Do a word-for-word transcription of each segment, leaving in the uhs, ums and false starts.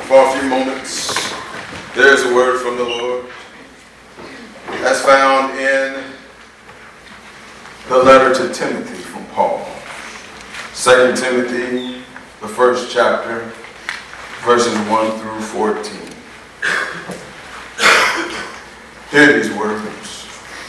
For a few moments, there's a word from the Lord as found in the letter to Timothy from Paul. Second Timothy, the first chapter, verses one through fourteen. Hear these words.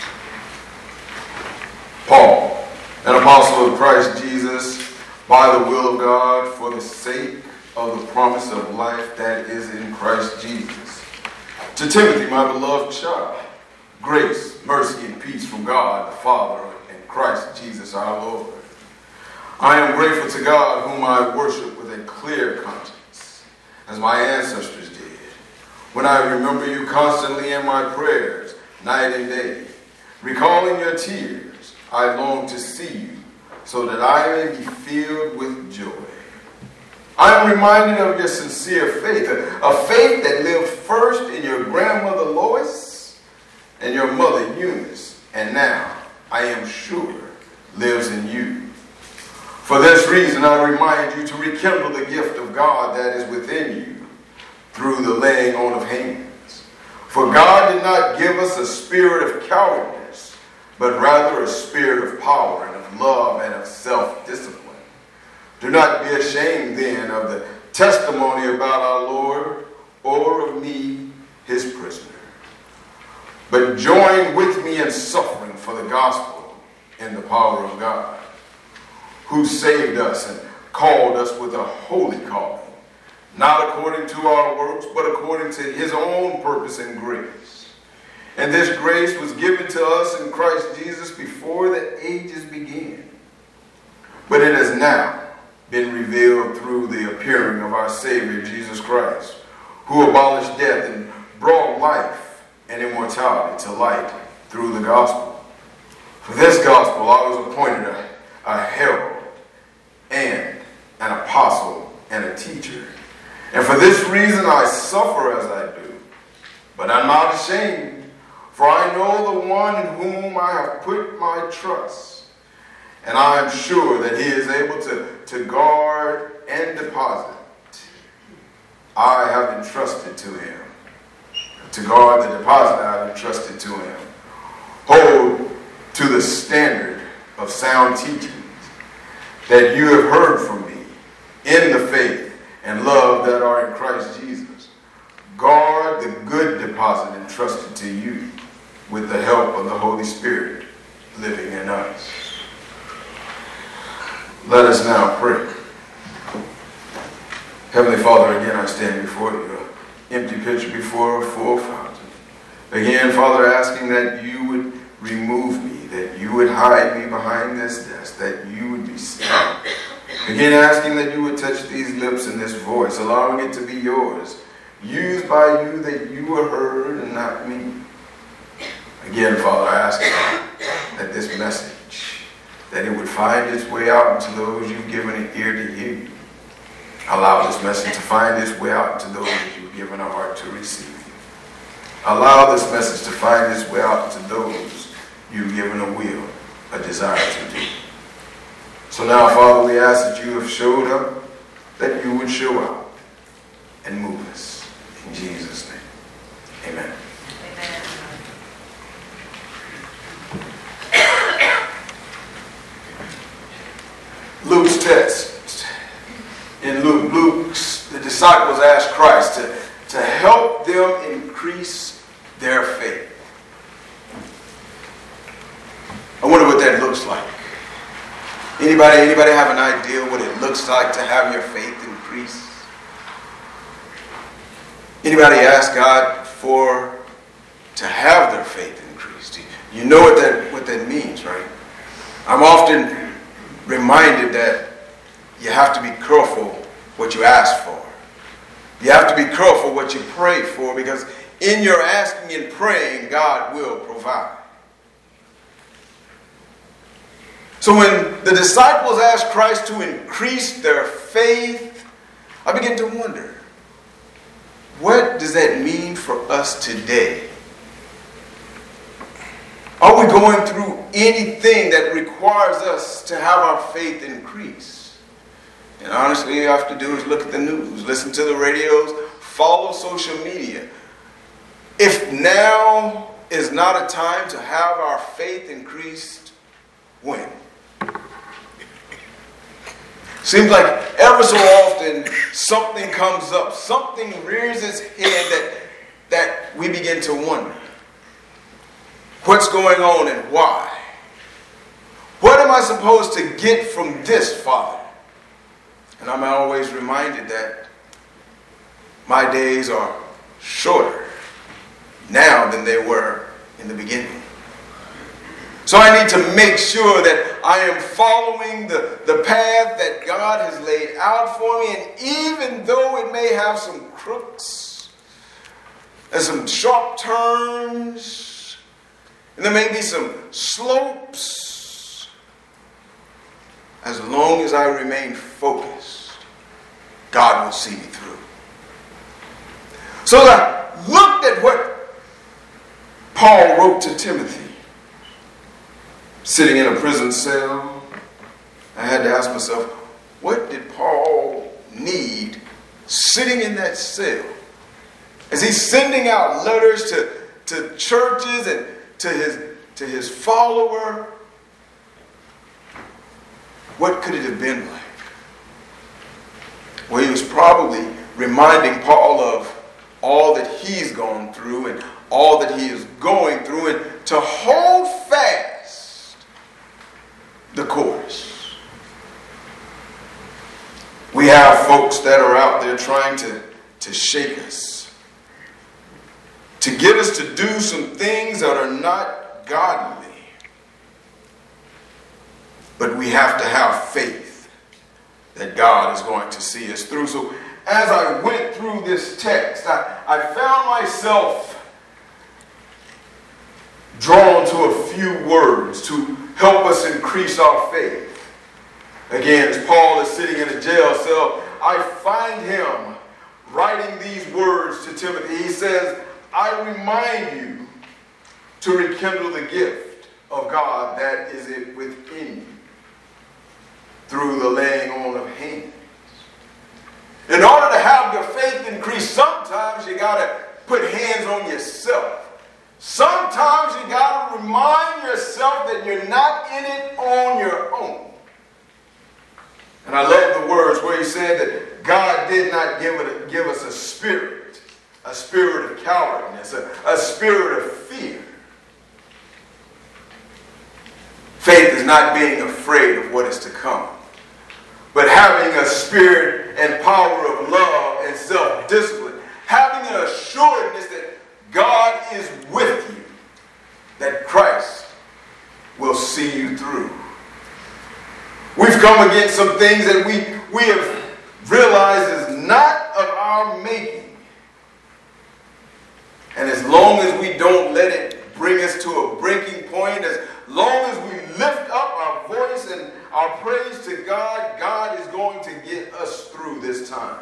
Paul, an apostle of Christ Jesus, by the will of God, for the sake of the promise of life that is in Christ Jesus. To Timothy, my beloved child, grace, mercy, and peace from God the Father and Christ Jesus our Lord. I am grateful to God, whom I worship with a clear conscience, as my ancestors did, when I remember you constantly in my prayers, night and day. Recalling your tears, I long to see you, so that I may be filled with joy. I am reminded of your sincere faith, a faith that lived first in your grandmother Lois and your mother Eunice, and now, I am sure, lives in you. For this reason, I remind you to rekindle the gift of God that is within you through the laying on of hands. For God did not give us a spirit of cowardice, but rather a spirit of power and of love and of self-discipline. Do not be ashamed then of the testimony about our Lord or of me, his prisoner. But join with me in suffering for the gospel in the power of God, who saved us and called us with a holy calling, not according to our works, but according to his own purpose and grace. And this grace was given to us in Christ Jesus before the ages began. But it has now been revealed through the appearing of our Savior, Jesus Christ, who abolished death and brought life and immortality to light through the gospel. For this gospel I was appointed a, a herald and an apostle and a teacher. And for this reason I suffer as I do. But I'm not ashamed, for I know the one in whom I have put my trust. And I am sure that he is able to, to guard and deposit. I have entrusted to him. To guard the deposit I have entrusted to him. Hold to the standard of sound teachings that you have heard from me in the faith and love that are in Christ Jesus. Guard the good deposit entrusted to you with the help of the Holy Spirit living in us. Let us now pray. Heavenly Father, again I stand before you, an empty pitcher before a full fountain. Again, Father, asking that you would remove me, that you would hide me behind this desk, that you would be still. Again, asking that you would touch these lips and this voice, allowing it to be yours, used by you that you are heard and not me. Again, Father, I ask that this message, that it would find its way out to those you've given an ear to hear you. Allow this message to find its way out to those you've given a heart to receive you. Allow this message to find its way out to those you've given a will, a desire to do. So now, Father, we ask that you have showed up, that you would show out and move us. In Jesus' name, amen. Amen. Luke's text. In Luke, Luke's, the disciples asked Christ to, to help them increase their faith. I wonder what that looks like. Anybody, anybody have an idea what it looks like to have your faith increase? Anybody ask God for to have their faith increased? You know what that what that means, right? I'm often reminded that you have to be careful what you ask for. You have to be careful what you pray for, because in your asking and praying, God will provide. So when the disciples asked Christ to increase their faith, I began to wonder, what does that mean for us today? Are we going through anything that requires us to have our faith increase? And honestly, all you have to do is look at the news, listen to the radios, follow social media. If now is not a time to have our faith increased, when? Seems like ever so often something comes up, something rears its head that, that we begin to wonder. What's going on and why? What am I supposed to get from this, Father? And I'm always reminded that my days are shorter now than they were in the beginning. So I need to make sure that I am following the, the path that God has laid out for me. And even though it may have some crooks and some sharp turns, and there may be some slopes, as long as I remain focused, God will see me through. So I looked at what Paul wrote to Timothy. Sitting in a prison cell, I had to ask myself, what did Paul need sitting in that cell? As he's sending out letters to, to churches and to his, to his follower, what could it have been like? Well, he was probably reminding Paul of all that he's gone through and all that he is going through, and to hold fast the course. We have folks that are out there trying to, to shake us, to get us to do some things that are not godly. But we have to have faith that God is going to see us through. So as I went through this text, I, I found myself drawn to a few words to help us increase our faith. Again, as Paul is sitting in a jail cell, I find him writing these words to Timothy. He says, I remind you to rekindle the gift of God that is within you through the laying on of hands. In order to have your faith increase, sometimes you got to put hands on yourself. Sometimes you got to remind yourself that you're not in it on your own. And I love the words where he said that God did not give, it, give us a spirit, a spirit of cowardness, a, a spirit of fear. Faith is not being afraid of what is to come, but having a spirit and power of love and self-discipline, having an assuredness that God is with you, that Christ will see you through. We've come against some things that we, we have realized is not of our making. And as long as we don't let it bring us to a breaking point, as long as we lift up our voice and our praise to God, God is going to get us through this time.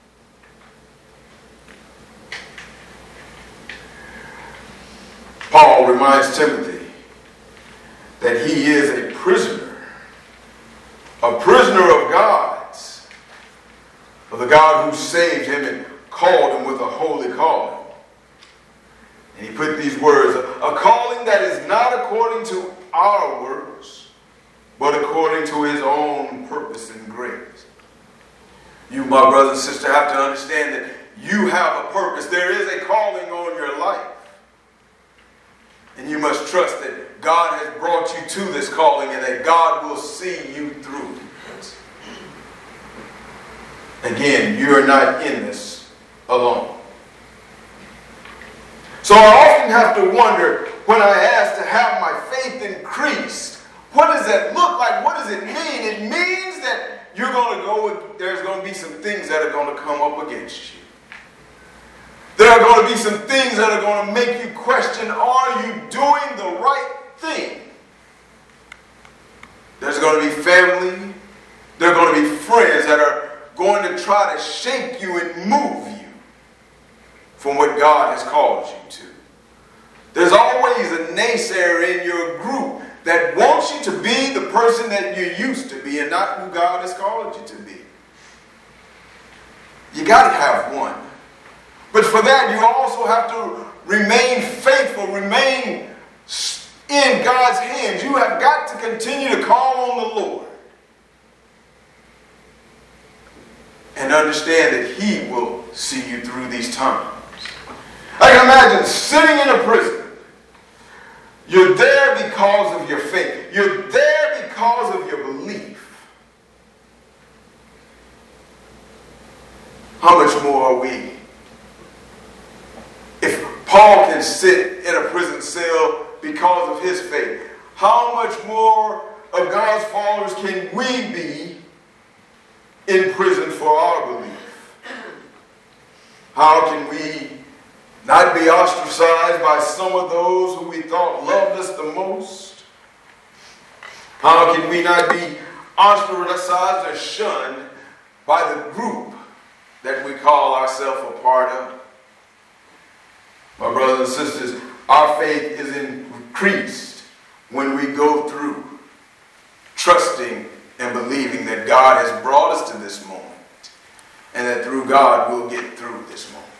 Paul reminds Timothy that he is a prisoner, a prisoner of God's, of the God who saved him and called him with a holy calling. And he put these words, a calling that is not according to our works, but according to his own purpose and grace. You, my brother and sister, have to understand that you have a purpose. There is a calling on your life. And you must trust that God has brought you to this calling and that God will see you through it. Again, you are not in this alone. So I often have to wonder when I ask to have my faith increased, what does that look like? What does it mean? It means that you're going to go with, there's going to be some things that are going to come up against you. There are going to be some things that are going to make you question, are you doing the right thing? There's going to be family. There are going to be friends that are going to try to shake you and move you from what God has called you to. There's always a naysayer in your group that wants you to be the person that you used to be and not who God has called you to be. You got to have one. But for that, you also have to remain faithful, remain in God's hands. You have got to continue to call on the Lord and understand that He will see you through these times. I can imagine sitting in a prison. You're there because of your faith. You're there because of your belief. How much more are we? If Paul can sit in a prison cell because of his faith, how much more of God's followers can we be in prison for our belief? How can we not be ostracized by some of those who we thought loved us the most? How can we not be ostracized or shunned by the group that we call ourselves a part of? My brothers and sisters, our faith is increased when we go through trusting and believing that God has brought us to this moment and that through God we'll get through this moment.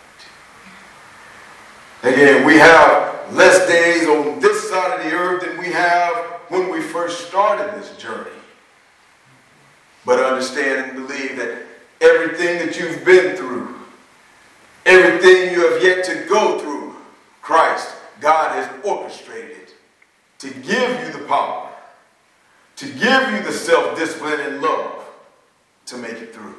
Again, we have less days on this side of the earth than we have when we first started this journey. But understand and believe that everything that you've been through, everything you have yet to go through, Christ, God has orchestrated to give you the power, to give you the self-discipline and love to make it through.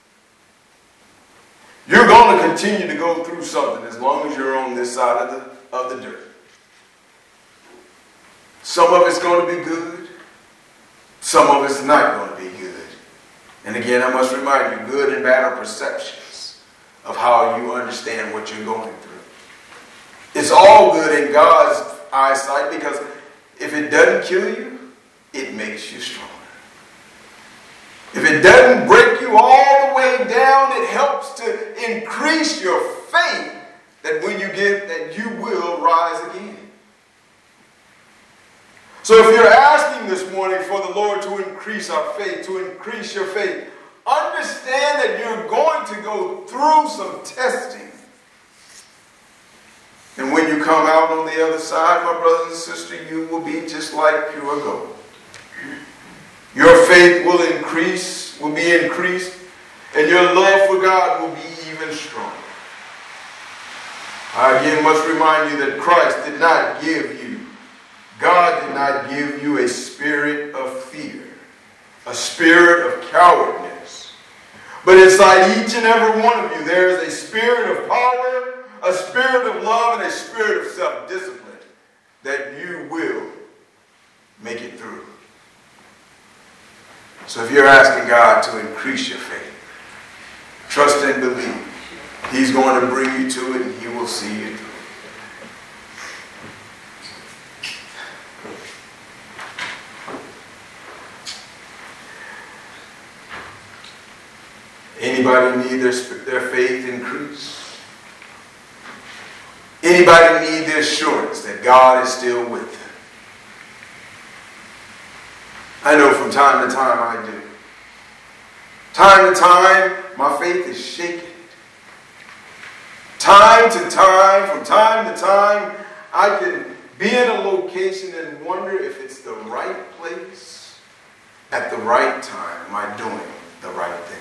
You're going to continue to go through something as long as you're on this side of the, of the dirt. Some of it's going to be good. Some of it's not going to be good. And again, I must remind you, good and bad are perceptions of how you understand what you're going through. It's all good in God's eyesight because if it doesn't kill you, it makes you stronger. If it doesn't break you all the way down, it helps to increase your faith that when you get that you will rise again. So if you're asking this morning for the Lord to increase our faith, to increase your faith, understand that you're going to go through some testing. And when you come out on the other side, my brothers and sisters, you will be just like pure gold. Your faith will increase, will be increased, and your love for God will be even stronger. I again must remind you that Christ did not give you, God did not give you a spirit of fear, a spirit of cowardness. But inside each and every one of you, there is a spirit of power, a spirit of love, and a spirit of self-discipline that you will make it through. So if you're asking God to increase your faith, trust and believe. He's going to bring you to it and He will see you through. Anybody need their, their faith increased? Anybody need the assurance that God is still with them? I know from time to time I do. Time to time, my faith is shaken. Time to time, from time to time, I can be in a location and wonder if it's the right place at the right time. Am I doing the right thing?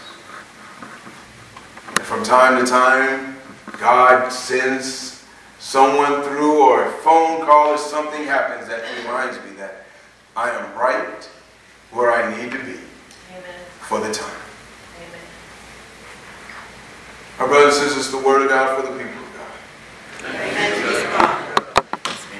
And from time to time, God sends someone through, or a phone call or something happens that reminds me that I am right where I need to be. Amen. For the time. Amen. Our brothers and sisters, the word of God for the people.